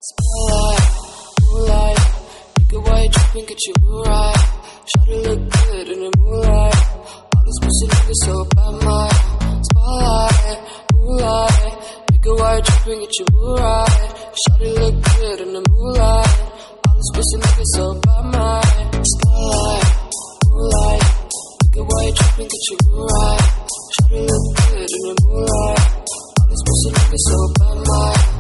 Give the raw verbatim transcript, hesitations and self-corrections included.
Spotlight, moonlight, make it white, dripping, get you right. Shawty look good in the moonlight. All these pussy niggas so bad, my spotlight, moonlight, make it white, dripping, get you right. Shawty look good in the moonlight. All these pussy niggas so bad, my spotlight, moonlight, make it white, dripping, get you right. Shawty look good in the moonlight. All these pussy niggas so bad, my